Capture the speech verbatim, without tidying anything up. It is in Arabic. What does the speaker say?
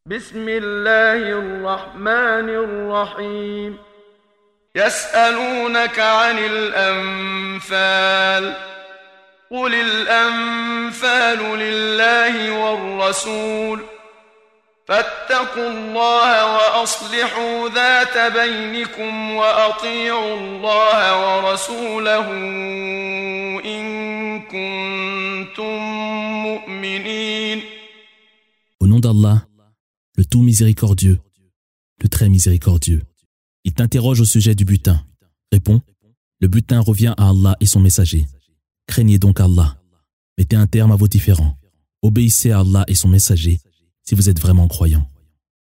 بسم الله الرحمن الرحيم يسألونك عن الأنفال قل الأنفال لله والرسول فاتقوا الله وأصلحوا ذات بينكم وأطيعوا الله ورسوله إن كنتم مؤمنين. Au nom d'Allah, le tout miséricordieux, le très miséricordieux. Il t'interroge au sujet du butin. Réponds, le butin revient à Allah et son messager. Craignez donc Allah. Mettez un terme à vos différends. Obéissez à Allah et son messager si vous êtes vraiment croyants.